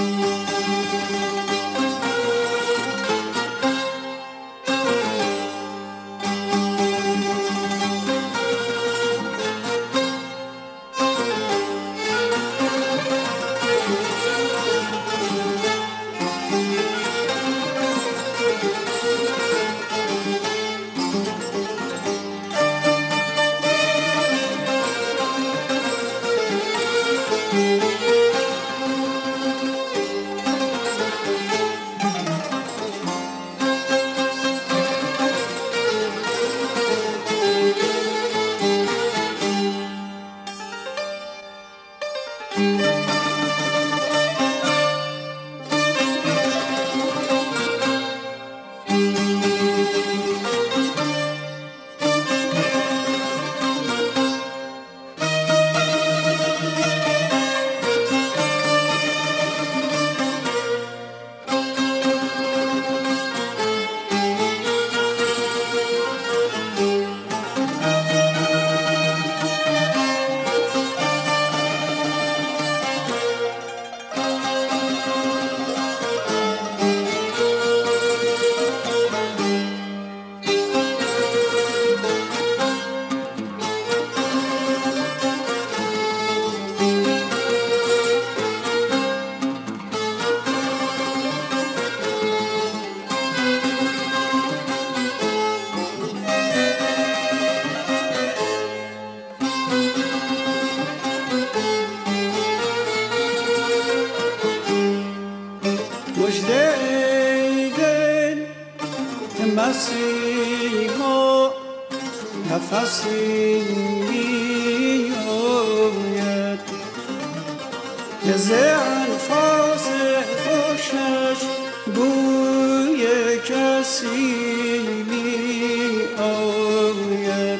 مسیحا نفسی میآید که ز انفاس خوشش بوی کسی میآید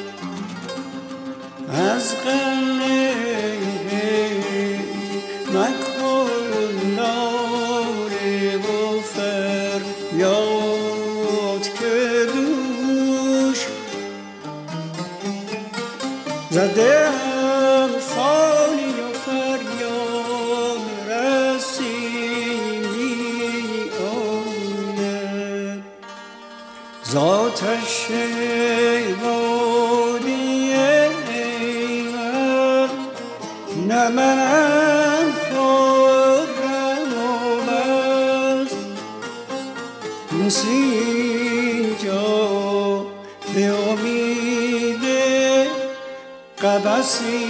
از غم مکن ناله و فریاد که دوش زدم فانی و فریاد رسی میآید ذاتش وادیه نه منم خورم و بس اینجا به امید قبسی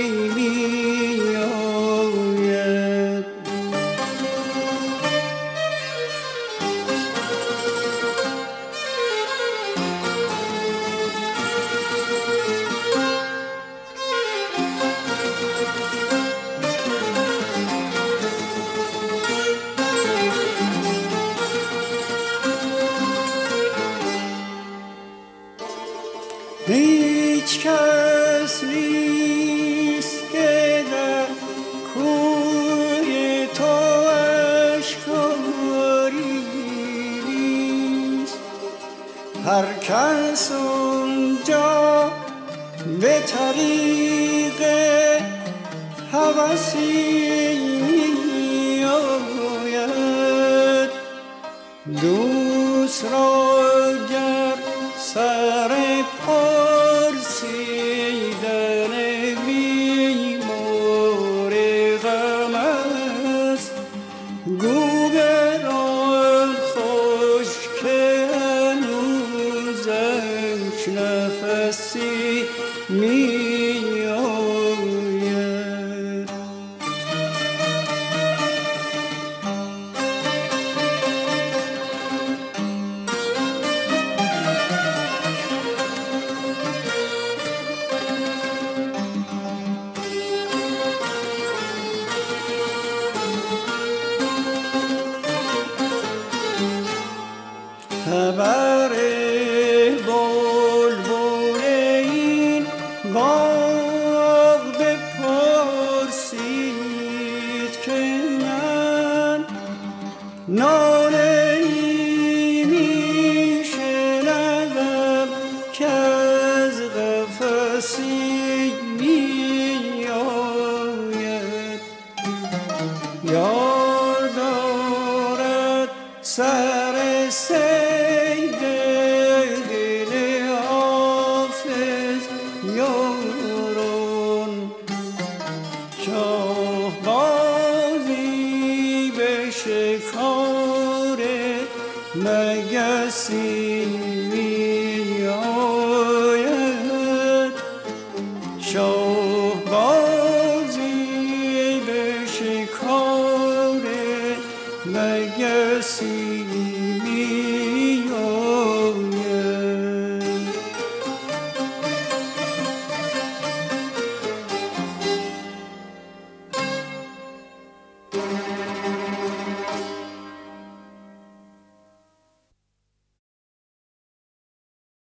میآید هیچ کس نیست که در کوی تو اشکاری نیست هر کس اونجا به طریق هوسی میآید دوست را گر سر پرسیدن بیمار غم است گو بران خوش که هنوزش نفسی میآید خبر بلبل این باغ بپرسید که من ناله ای میشنوم که از قفسی میآید یار سر صید دل حافظ یاران شاه بازی به شکار مگسی می آید شاه